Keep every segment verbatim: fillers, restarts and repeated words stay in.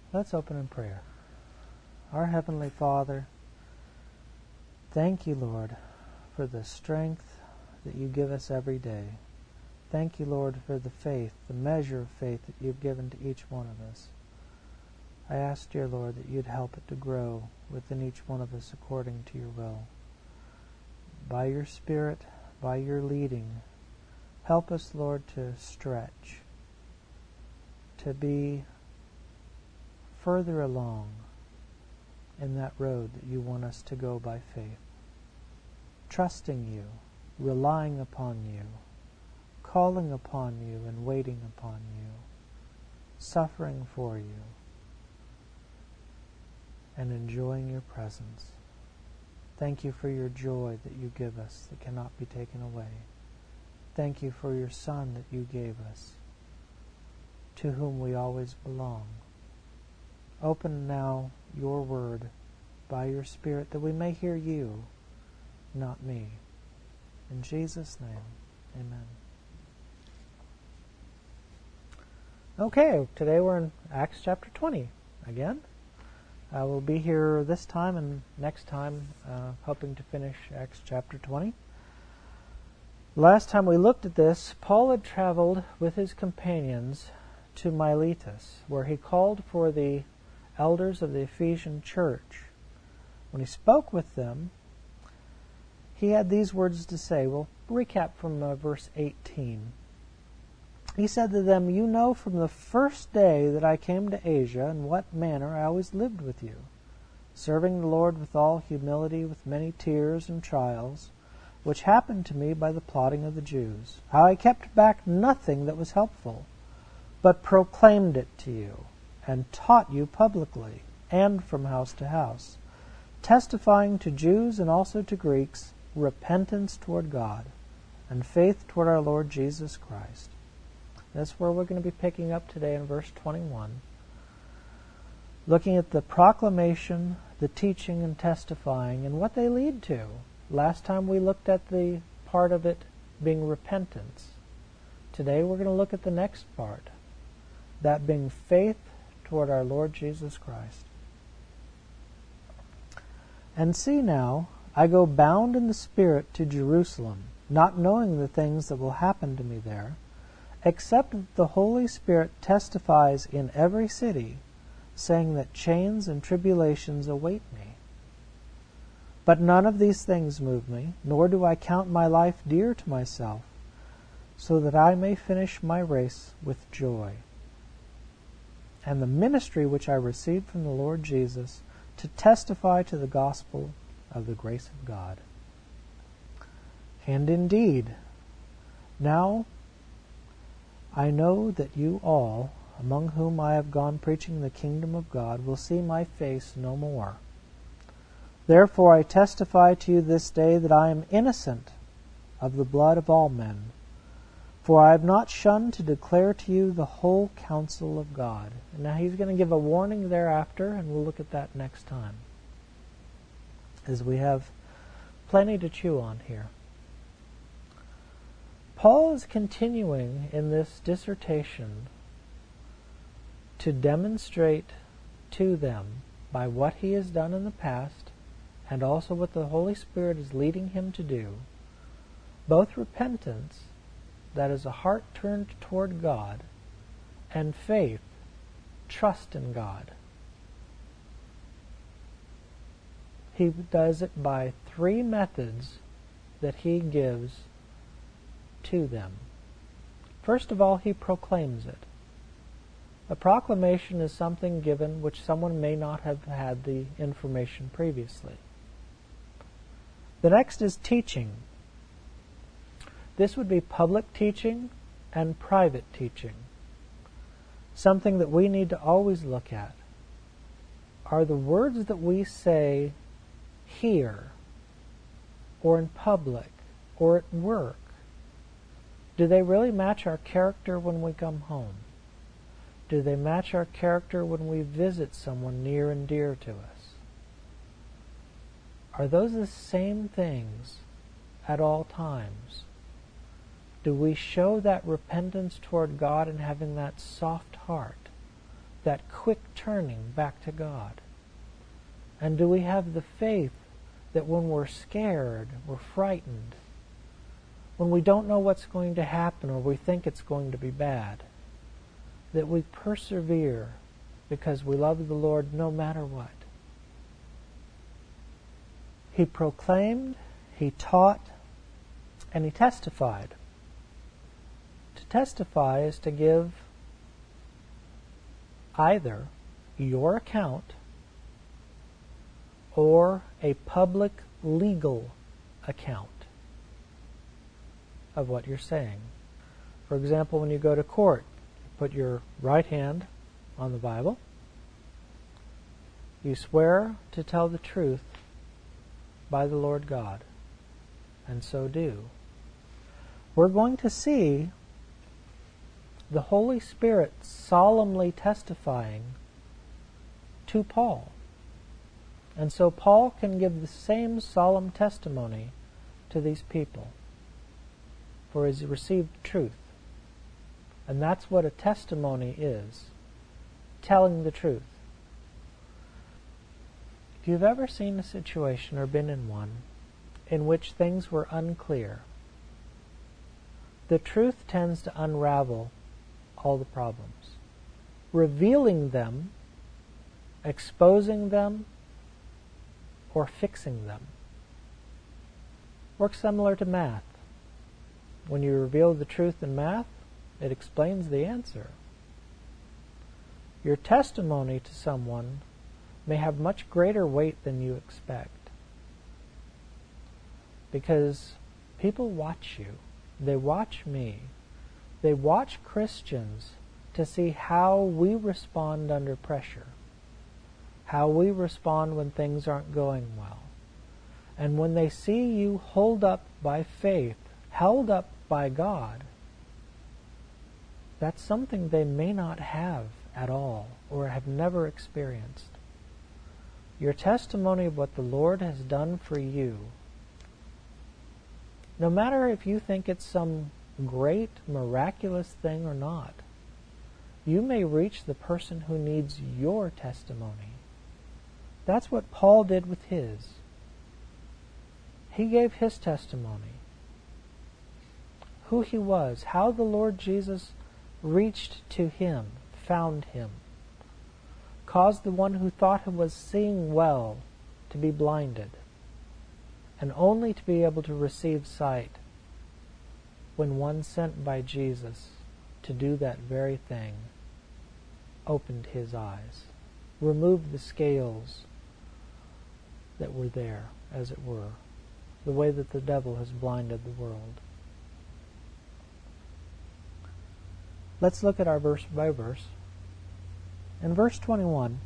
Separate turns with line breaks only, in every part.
Let's open in prayer. Our Heavenly Father, thank you, Lord, for the strength that you give us every day. Thank you, Lord, for the faith, the measure of faith that you've given to each one of us. I ask, dear Lord, that you'd help it to grow within each one of us according to your will. By your Spirit, by your leading, help us, Lord, to stretch, to be further along in that road that you want us to go by faith, trusting you, relying upon you, calling upon you and waiting upon you, suffering for you, and enjoying your presence. Thank you for your joy that you give us that cannot be taken away. Thank you for your Son that you gave us, to whom we always belong. Open now your word by your Spirit that we may hear you, not me. In Jesus' name, amen. Okay, today we're in Acts chapter twenty again. Uh, we'll be here this time and next time, uh, hoping to finish Acts chapter twenty. Last time we looked at this, Paul had traveled with his companions to Miletus, where he called for the elders of the Ephesian church. When he spoke with them, he had these words to say. We'll recap from uh, verse eighteen. He said to them, "You know from the first day that I came to Asia in what manner I always lived with you, serving the Lord with all humility, with many tears and trials, which happened to me by the plotting of the Jews. How I kept back nothing that was helpful, but proclaimed it to you, and taught you publicly, and from house to house, testifying to Jews and also to Greeks repentance toward God, and faith toward our Lord Jesus Christ." That's where we're going to be picking up today in verse twenty-one. Looking at the proclamation, the teaching and testifying, and what they lead to. Last time we looked at the part of it being repentance. Today we're going to look at the next part, that being faith toward our Lord Jesus Christ. "And see now, I go bound in the Spirit to Jerusalem, not knowing the things that will happen to me there, except that the Holy Spirit testifies in every city, saying that chains and tribulations await me. But none of these things move me, nor do I count my life dear to myself, so that I may finish my race with joy, and the ministry which I received from the Lord Jesus, to testify to the gospel of the grace of God. And indeed, now I know that you all, among whom I have gone preaching the kingdom of God, will see my face no more. Therefore I testify to you this day that I am innocent of the blood of all men, for I have not shunned to declare to you the whole counsel of God." And now he's going to give a warning thereafter, and we'll look at that next time, as we have plenty to chew on here. Paul is continuing in this dissertation to demonstrate to them, by what he has done in the past, and also what the Holy Spirit is leading him to do, both repentance, that is a heart turned toward God, and faith, trust in God. He does it by three methods that he gives to them. First of all, he proclaims it. A proclamation is something given which someone may not have had the information previously. The next is teaching. This would be public teaching and private teaching. Something that we need to always look at. Are the words that we say here, or in public, or at work, do they really match our character when we come home? Do they match our character when we visit someone near and dear to us? Are those the same things at all times? Do we show that repentance toward God and having that soft heart that quick turning back to God? And do we have the faith that when we're scared, we're frightened, when we don't know what's going to happen or we think it's going to be bad, that we persevere because we love the Lord no matter what? He proclaimed, he taught, and he testified. To testify is to give either your account or a public legal account of what you're saying. For example, when you go to court, you put your right hand on the Bible. You swear to tell the truth by the Lord God, and so do. We're going to see the Holy Spirit solemnly testifying to Paul. And so Paul can give the same solemn testimony to these people, for he's received truth. And that's what a testimony is, telling the truth. If you've ever seen a situation or been in one in which things were unclear, the truth tends to unravel all the problems, revealing them, exposing them, or fixing them. Works similar to math. When you reveal the truth in math, it explains the answer. Your testimony to someone may have much greater weight than you expect, because people watch you. They watch me. They watch Christians to see how we respond under pressure, how we respond when things aren't going well. And when they see you hold up by faith, held up by God, that's something they may not have at all or have never experienced. Your testimony of what the Lord has done for you, no matter if you think it's some great, miraculous thing or not, you may reach the person who needs your testimony. That's what Paul did with his. He gave his testimony. Who he was, how the Lord Jesus reached to him, found him, caused the one who thought he was seeing well to be blinded, and only to be able to receive sight when one sent by Jesus to do that very thing opened his eyes, removed the scales that were there, as it were, the way that the devil has blinded the world. Let's look at our verse by verse. In verse twenty-one,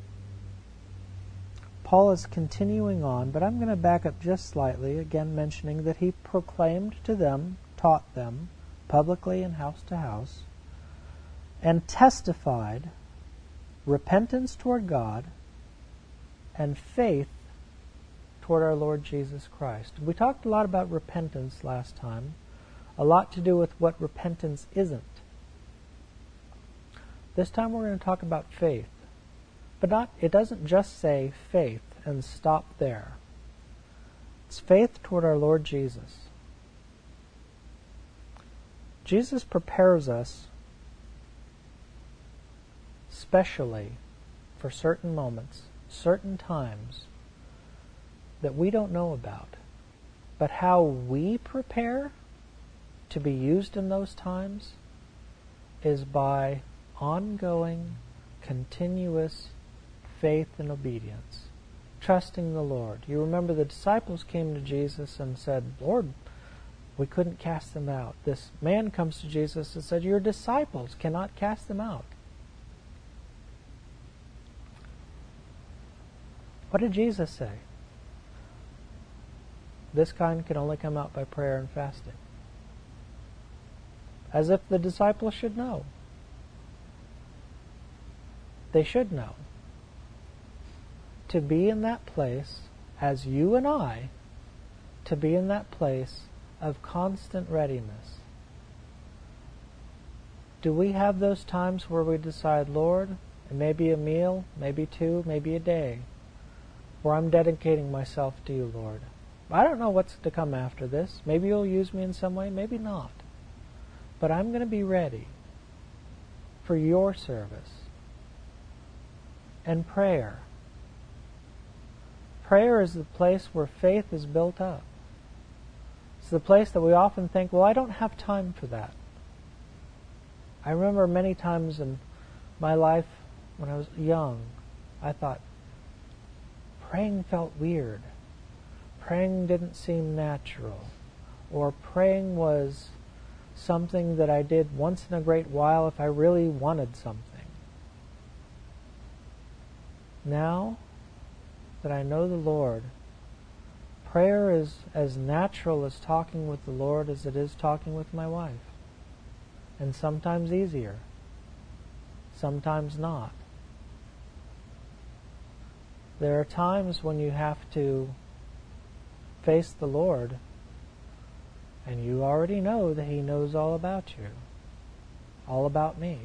Paul is continuing on, but I'm going to back up just slightly, again mentioning that he proclaimed to them, taught them, publicly and house to house, and testified repentance toward God and faith toward our Lord Jesus Christ. We talked a lot about repentance last time, a lot to do with what repentance isn't. This time we're going to talk about faith. But not, it doesn't just say faith and stop there. It's faith toward our Lord Jesus. Jesus prepares us specially for certain moments, certain times that we don't know about. But how we prepare to be used in those times is by ongoing, continuous faith and obedience, trusting the Lord. You remember the disciples came to Jesus and said, Lord, we couldn't cast them out. This man comes to Jesus and said, your disciples cannot cast them out. What did Jesus say? This kind can only come out by prayer and fasting. As if the disciples should know. They should know. To be in that place, as you and I, to be in that place of constant readiness. Do we have those times where we decide, Lord, It may be a meal, maybe two, maybe a day, where I'm dedicating myself to you, Lord. I don't know what's to come after this. Maybe you'll use me in some way, maybe not. But I'm going to be ready for your service. And prayer. Prayer is the place where faith is built up. It's the place that we often think, well, I don't have time for that. I remember many times in my life when I was young, I thought, praying felt weird. Praying didn't seem natural. Or praying was something that I did once in a great while if I really wanted something. Now that I know the Lord, prayer is as natural as talking with the Lord as it is talking with my wife. And sometimes easier. Sometimes not. There are times when you have to face the Lord, and you already know that He knows all about you, all about me.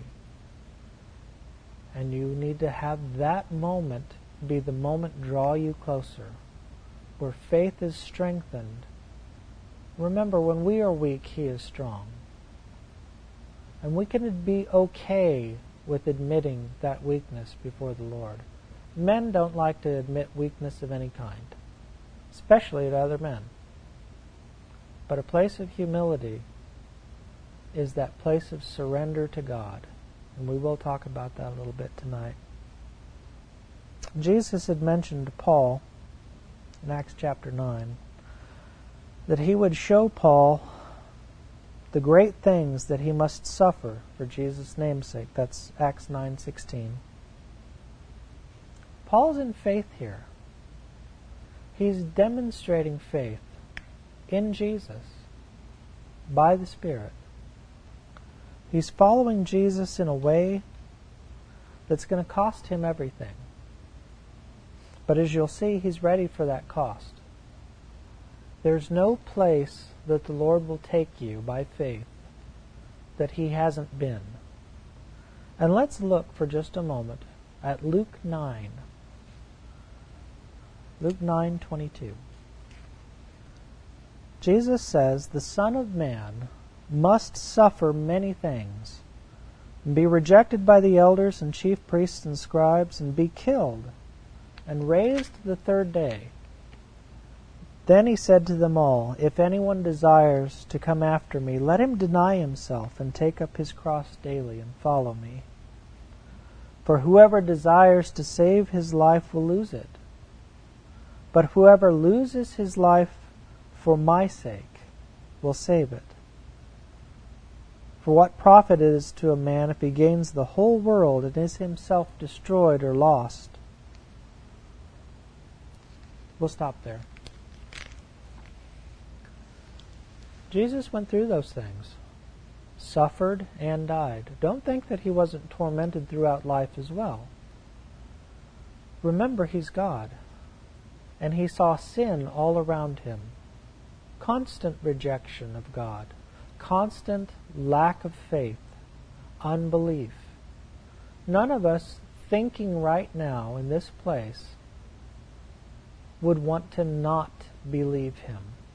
And you need to have that moment be the moment draw you closer, where faith is strengthened. Remember, when we are weak, He is strong. And we can be okay with admitting that weakness before the Lord. Men don't like to admit weakness of any kind, especially to other men. But a place of humility is that place of surrender to God. And we will talk about that a little bit tonight. Jesus had mentioned to Paul in Acts chapter nine that He would show Paul the great things that he must suffer for Jesus' name's sake. That's Acts nine sixteen. Paul's in faith here. He's demonstrating faith in Jesus by the Spirit. He's following Jesus in a way that's going to cost him everything. But as you'll see, he's ready for that cost. There's no place that the Lord will take you by faith that He hasn't been. And let's look for just a moment at Luke nine. Luke nine twenty-two. Jesus says, "The Son of Man must suffer many things, and be rejected by the elders and chief priests and scribes, and be killed, and raised the third day." Then He said to them all, "If anyone desires to come after me, let him deny himself and take up his cross daily and follow me. For whoever desires to save his life will lose it. But whoever loses his life for my sake will save it. For what profit is to a man if he gains the whole world and is himself destroyed or lost?" We'll stop there. Jesus went through those things, suffered and died. Don't think that He wasn't tormented throughout life as well. Remember, He's God, and He saw sin all around Him. Constant rejection of God, constant lack of faith, unbelief. None of us thinking right now in this place would want to not believe Him.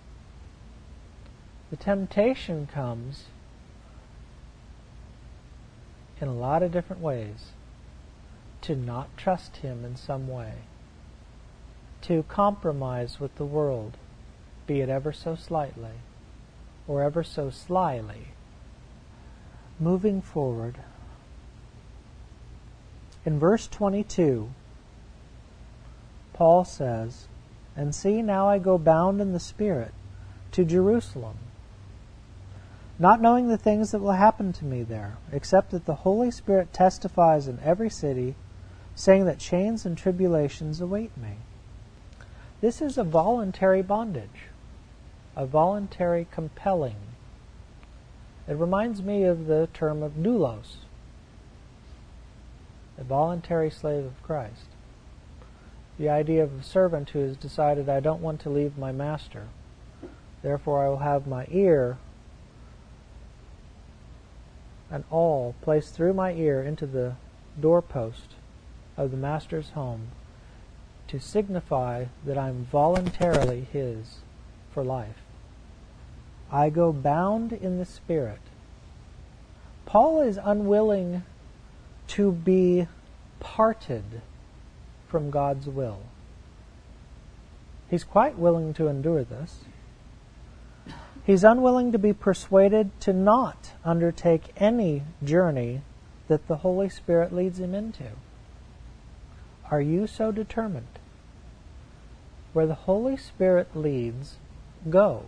The temptation comes in a lot of different ways to not trust Him in some way, to compromise with the world, be it ever so slightly or ever so slyly. Moving forward, in verse twenty-two, Paul says, "And see, now I go bound in the Spirit to Jerusalem, not knowing the things that will happen to me there, except that the Holy Spirit testifies in every city, saying that chains and tribulations await me." This is a voluntary bondage, a voluntary compelling. It reminds me of the term of doulos, a voluntary slave of Christ. The idea of a servant who has decided, I don't want to leave my master, therefore I will have my ear and all placed through my ear into the doorpost of the Master's home to signify that I'm voluntarily His for life. I go bound in the Spirit. Paul is unwilling to be parted from God's will. He's quite willing to endure this. He's unwilling to be persuaded to not undertake any journey that the Holy Spirit leads him into. Are you so determined? Where the Holy Spirit leads, go.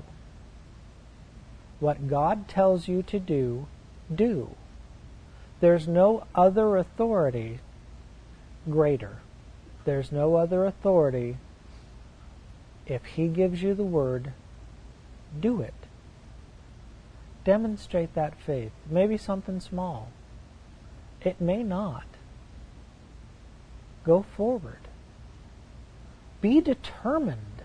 What God tells you to do, do. There's no other authority greater. There's no other authority. If He gives you the word, do it. Demonstrate that faith. Maybe something small. It may not. Go forward. Be determined.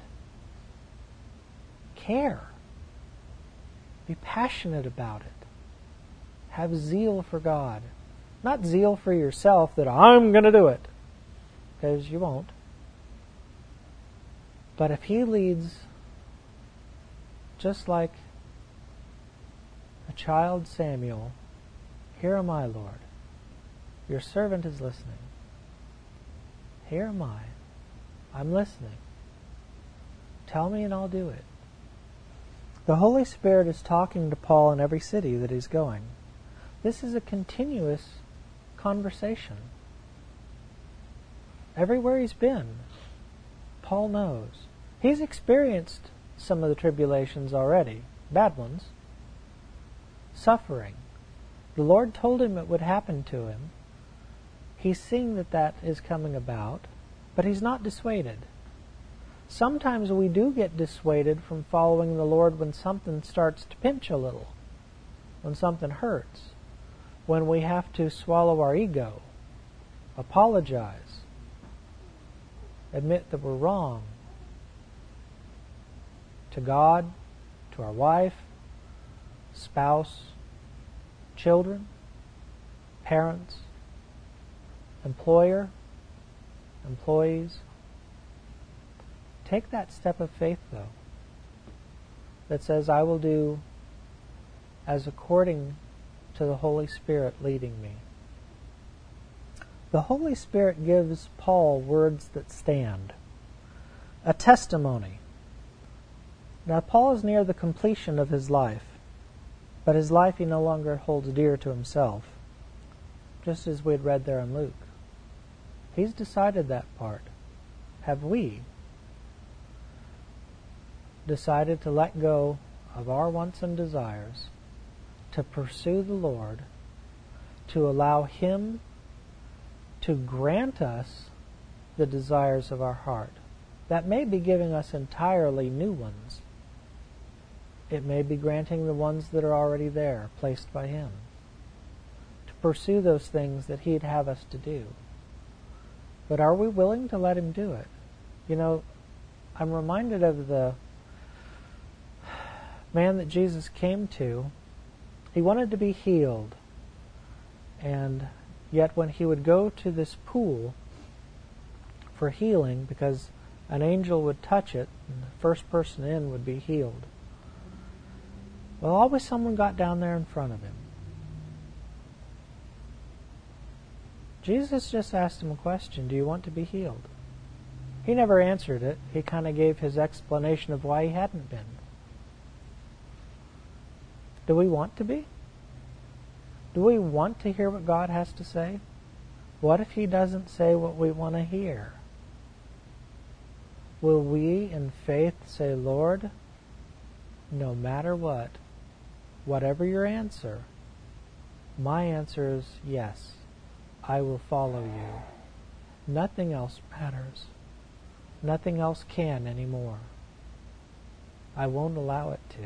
Care. Be passionate about it. Have zeal for God. Not zeal for yourself that I'm going to do it. Because you won't. But if He leads, just like a child Samuel, here am I, Lord. Your servant is listening. Here am I. I'm listening. Tell me and I'll do it. The Holy Spirit is talking to Paul in every city that he's going. This is a continuous conversation. Everywhere he's been, Paul knows. He's experienced some of the tribulations already, bad ones. Suffering. The Lord told him it would happen to him. He's seeing that that is coming about, but he's not dissuaded. Sometimes we do get dissuaded from following the Lord when something starts to pinch a little, when something hurts, when we have to swallow our ego, apologize, admit that we're wrong to God, to our wife, spouse, children, parents, employer, employees. Take that step of faith, though, that says, I will do as according to the Holy Spirit leading me. The Holy Spirit gives Paul words that stand. A testimony. Now, Paul is near the completion of his life, but his life he no longer holds dear to himself, just as we had read there in Luke. He's decided that part. Have we decided to let go of our wants and desires, to pursue the Lord, to allow Him to grant us the desires of our heart? That may be giving us entirely new ones. It may be granting the ones that are already there, placed by Him. To pursue those things that He'd have us to do. But are we willing to let Him do it? You know, I'm reminded of the man that Jesus came to. He wanted to be healed. And yet when he would go to this pool for healing, because an angel would touch it, and the first person in would be healed. Well, always someone got down there in front of him. Jesus just asked him a question, do you want to be healed? He never answered it. He kind of gave his explanation of why he hadn't been. Do we want to be? Do we want to hear what God has to say? What if He doesn't say what we want to hear? Will we in faith say, Lord, no matter what, whatever your answer, my answer is yes, I will follow you. Nothing else matters. Nothing else can anymore. I won't allow it to.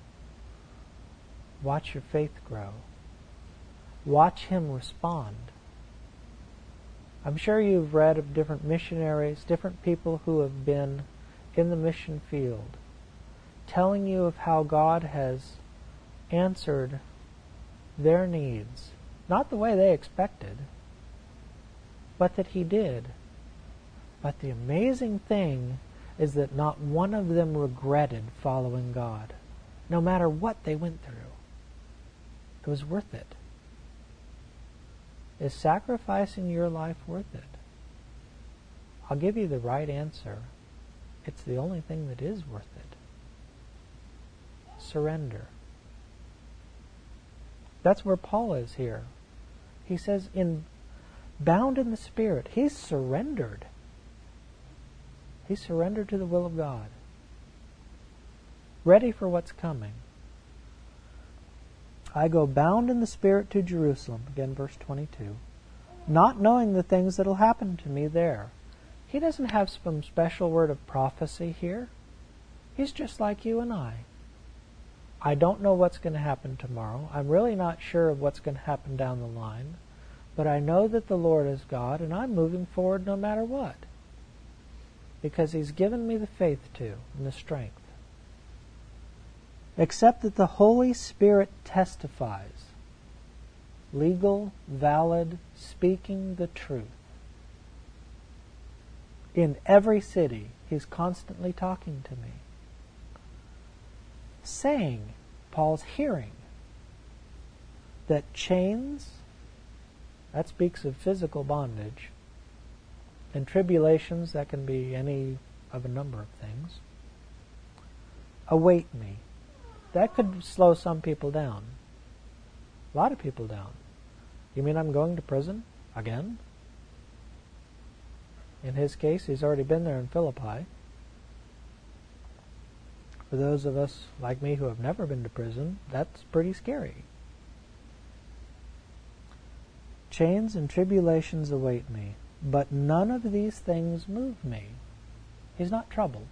Watch your faith grow. Watch Him respond. I'm sure you've read of different missionaries, different people who have been in the mission field, telling you of how God has answered their needs. Not the way they expected, but that he did. But the amazing thing is that not one of them regretted following God, no matter what they went through. It was worth it. Is sacrificing your life worth it? I'll give you the right answer. It's the only thing that is worth it. Surrender. That's where Paul is here. He says, in bound in the Spirit, he's surrendered. He surrendered to the will of God. Ready for what's coming. I go bound in the Spirit to Jerusalem, again verse twenty-two, not knowing the things that will happen to me there. He doesn't have some special word of prophecy here. He's just like you and I. I don't know what's going to happen tomorrow. I'm really not sure of what's going to happen down the line. But I know that the Lord is God, and I'm moving forward no matter what. Because He's given me the faith to, and the strength. Except that the Holy Spirit testifies. Legal, valid, speaking the truth. In every city, He's constantly talking to me. Saying, Paul's hearing, that chains, that speaks of physical bondage, and tribulations, that can be any of a number of things, await me. That could slow some people down. A lot of people down. You mean I'm going to prison again? In his case, he's already been there in Philippi. For those of us like me who have never been to prison, that's pretty scary. Chains and tribulations await me, but none of these things move me. He's not troubled.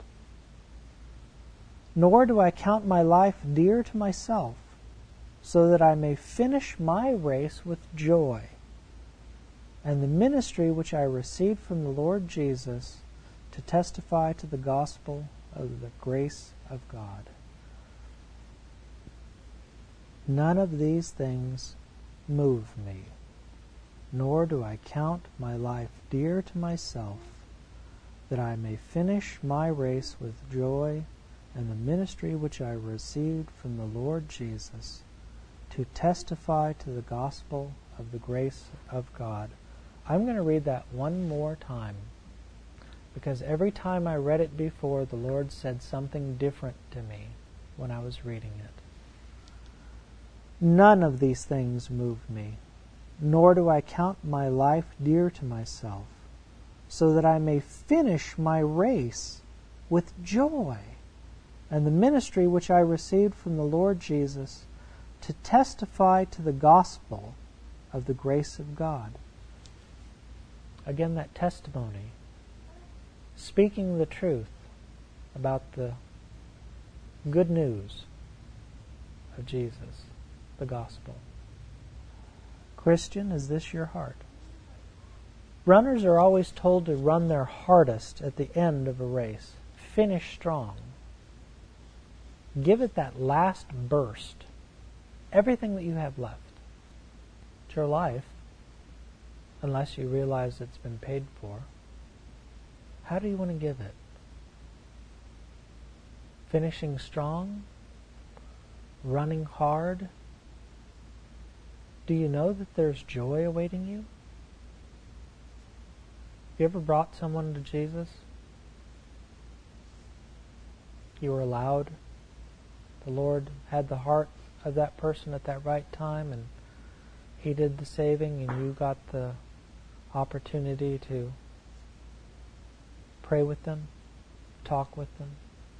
Nor do I count my life dear to myself, so that I may finish my race with joy, and the ministry which I received from the Lord Jesus to testify to the gospel of the grace of God. None of these things move me, nor do I count my life dear to myself, that I may finish my race with joy and the ministry which I received from the Lord Jesus to testify to the gospel of the grace of God. I'm going to read that one more time, because every time I read it before, the Lord said something different to me when I was reading it. None of these things move me, nor do I count my life dear to myself, so that I may finish my race with joy, and the ministry which I received from the Lord Jesus to testify to the gospel of the grace of God. Again, that testimony. Speaking the truth about the good news of Jesus, the gospel. Christian, is this your heart? Runners are always told to run their hardest at the end of a race. Finish strong. Give it that last burst. Everything that you have left. It's your life, unless you realize it's been paid for. How do you want to give it? Finishing strong? Running hard? Do you know that there's joy awaiting you? Have you ever brought someone to Jesus? You were allowed. The Lord had the heart of that person at that right time, and He did the saving, and you got the opportunity to pray with them, talk with them.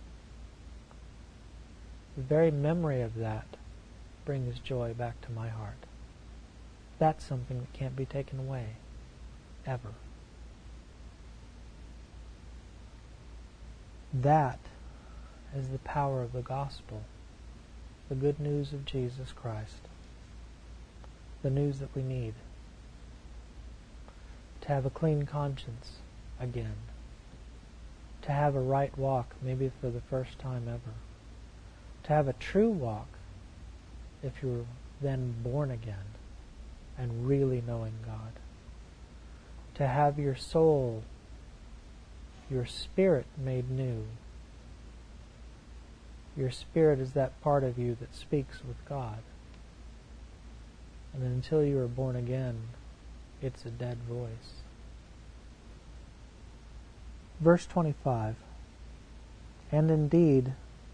The very memory of that brings joy back to my heart. That's something that can't be taken away, ever. That is the power of the gospel, the good news of Jesus Christ, the news that we need. To have a clean conscience again. To have a right walk, maybe for the first time ever. To have a true walk, if you're then born again and really knowing God. to have your soul, your spirit made new. Your spirit is that part of you that speaks with God. And until you are born again, it's a dead voice. Verse twenty-five. And indeed,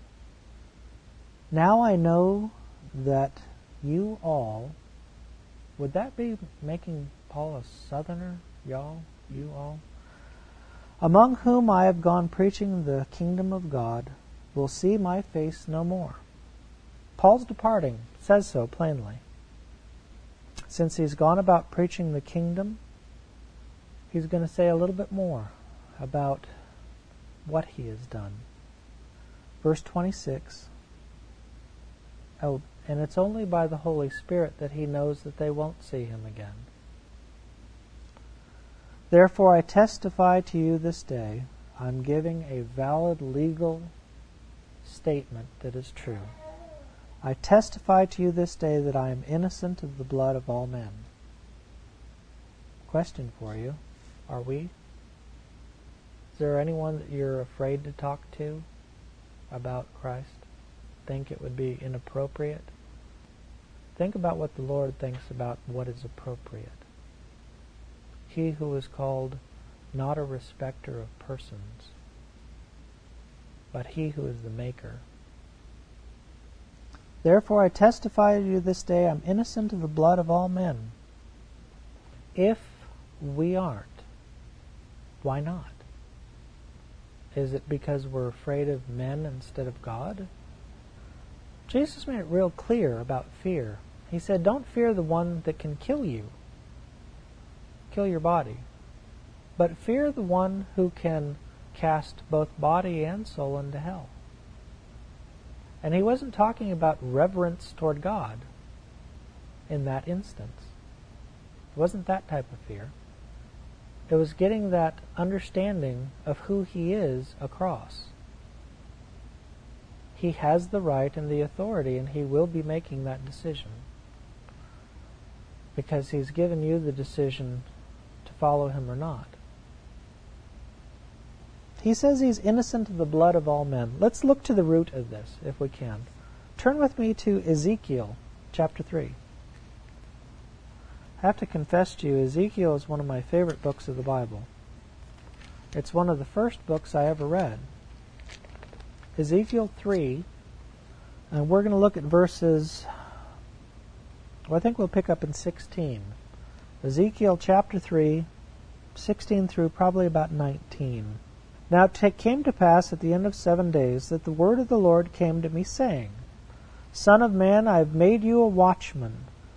now I know that you all, would that be making Paul a southerner? Y'all? You all? Among whom I have gone preaching the kingdom of God, will see my face no more. Paul's departing, says so plainly. Since he's gone about preaching the kingdom, he's going to say a little bit more about what he has done. Verse twenty-six. Oh, and it's only by the Holy Spirit that he knows that they won't see him again. Therefore I testify to you this day, I'm giving a valid legal statement that is true. I testify to you this day that I am innocent of the blood of all men. Question for you. Are we? Is there anyone that you're afraid to talk to about Christ? Think it would be inappropriate? Think about what the Lord thinks about what is appropriate. He who is called not a respecter of persons, but he who is the maker. Therefore I testify to you this day, I'm innocent of the blood of all men. If we aren't, why not? Is it because we're afraid of men instead of God? Jesus made it real clear about fear. He said, don't fear the one that can kill you, kill your body, but fear the one who can cast both body and soul into hell. And he wasn't talking about reverence toward God in that instance. It wasn't that type of fear. It was getting that understanding of who he is across. He has the right and the authority, and he will be making that decision. Because he's given you the decision to follow him or not. He says he's innocent of the blood of all men. Let's look to the root of this, if we can. Turn with me to Ezekiel chapter three. I have to confess to you, Ezekiel is one of my favorite books of the Bible. It's one of the first books I ever read. Ezekiel three, and we're going to look at verses, well, I think we'll pick up in sixteen. Ezekiel chapter three, sixteen through probably about nineteen. Now it came to pass at the end of seven days that the word of the Lord came to me, saying, Son of man, I have made you a watchman.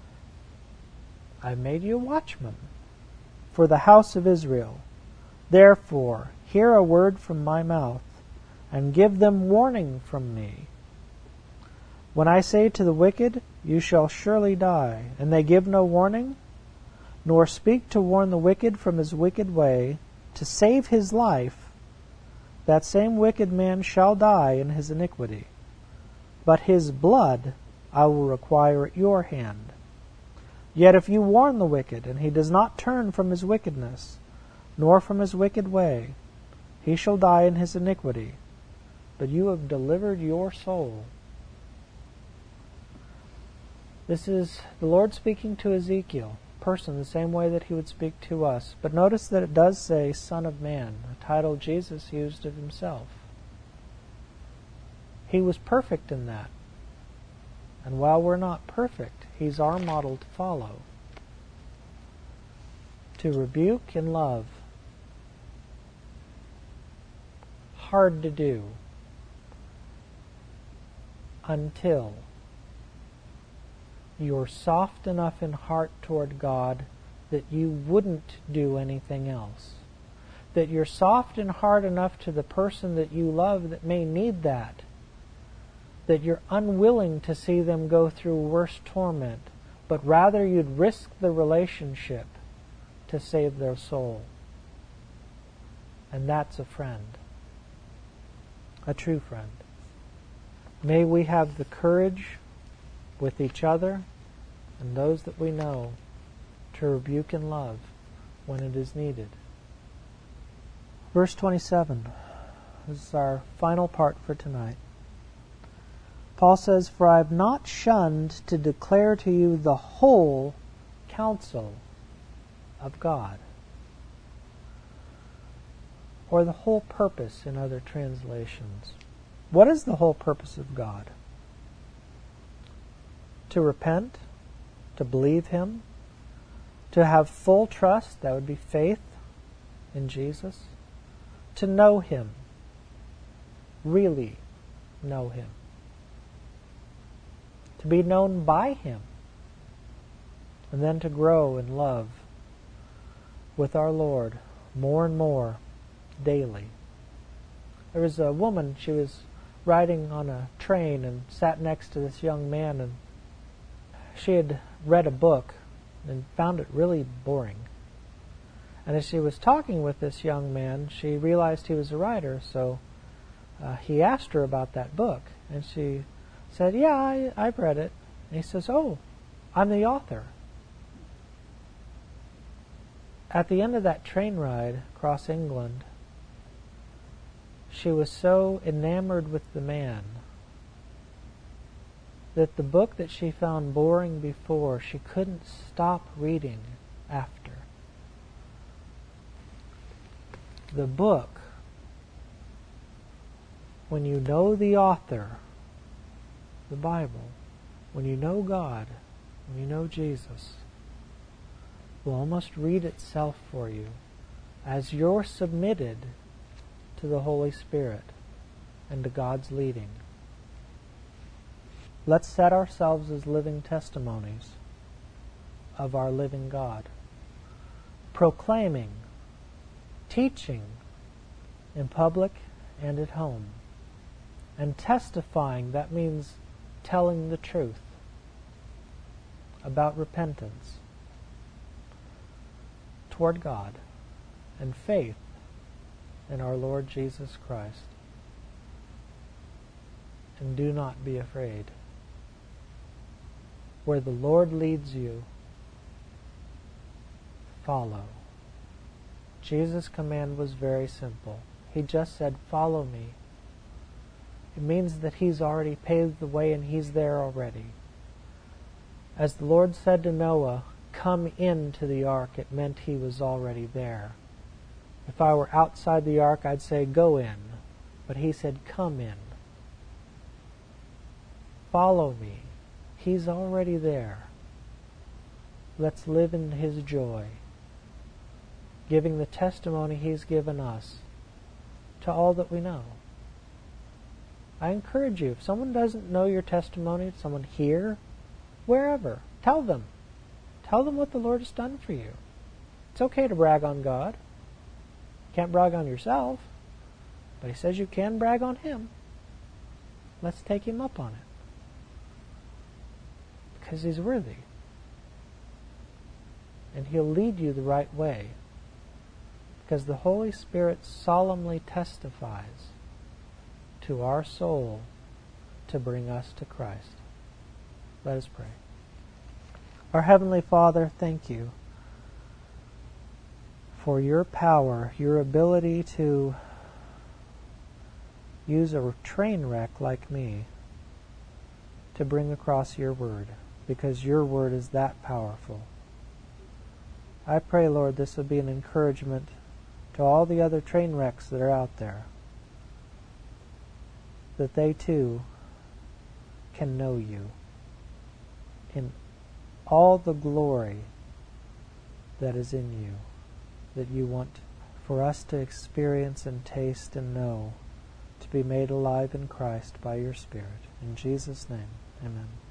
I have made you a watchman for the house of Israel. Therefore, hear a word from my mouth, and give them warning from me. When I say to the wicked, you shall surely die, and they give no warning, nor speak to warn the wicked from his wicked way, to save his life, that same wicked man shall die in his iniquity. But his blood I will require at your hand. Yet if you warn the wicked, and he does not turn from his wickedness, nor from his wicked way, he shall die in his iniquity. But you have delivered your soul. This is the Lord speaking to Ezekiel, person, the same way that he would speak to us. But notice that it does say Son of Man, a title Jesus used of himself. He was perfect in that. And while we're not perfect, he's our model to follow. To rebuke and love. Hard to do. Until you're soft enough in heart toward God that you wouldn't do anything else. That you're soft in heart enough to the person that you love that may need that. That you're unwilling to see them go through worse torment, but rather you'd risk the relationship to save their soul. And that's a friend. A true friend. May we have the courage with each other and those that we know to rebuke and love when it is needed. Verse twenty-seven. This is our final part for tonight. Paul says, "For I have not shunned to declare to you the whole counsel of God." Or the whole purpose in other translations. What is the whole purpose of God? To repent, to believe Him, to have full trust, that would be faith in Jesus, to know Him, really know Him, to be known by Him, and then to grow in love with our Lord more and more daily. There was a woman, she was riding on a train and sat next to this young man, and she had read a book and found it really boring. And as she was talking with this young man, she realized he was a writer, so uh, he asked her about that book, and she said, "Yeah, I, I've read it." And he says, "Oh, I'm the author." At the end of that train ride across England, she was so enamored with the man that the book that she found boring before, she couldn't stop reading after. The book, when you know the author, the Bible, when you know God, when you know Jesus, will almost read itself for you as you're submitted to the Holy Spirit and to God's leading. Let's set ourselves as living testimonies of our living God, proclaiming, teaching in public and at home, and testifying. That means telling the truth about repentance toward God and faith in our Lord Jesus Christ. And do not be afraid. Where the Lord leads you, follow. Jesus' command was very simple. He just said, "Follow me." It means that He's already paved the way and He's there already. As the Lord said to Noah, "Come into the ark," it meant He was already there. If I were outside the ark, I'd say, "Go in." But He said, "Come in. Follow me." He's already there. Let's live in His joy, giving the testimony He's given us to all that we know. I encourage you, if someone doesn't know your testimony, someone here, wherever, tell them. Tell them what the Lord has done for you. It's okay to brag on God. You can't brag on yourself, but He says you can brag on Him. Let's take Him up on it, because He's worthy. And He'll lead you the right way, because the Holy Spirit solemnly testifies to our soul to bring us to Christ. Let us pray. Our Heavenly Father, thank You for Your power, Your ability to use a train wreck like me to bring across Your Word, because Your Word is that powerful. I pray, Lord, this would be an encouragement to all the other train wrecks that are out there, that they too can know You in all the glory that is in You, that You want for us to experience and taste and know, to be made alive in Christ by Your Spirit. In Jesus' name, amen.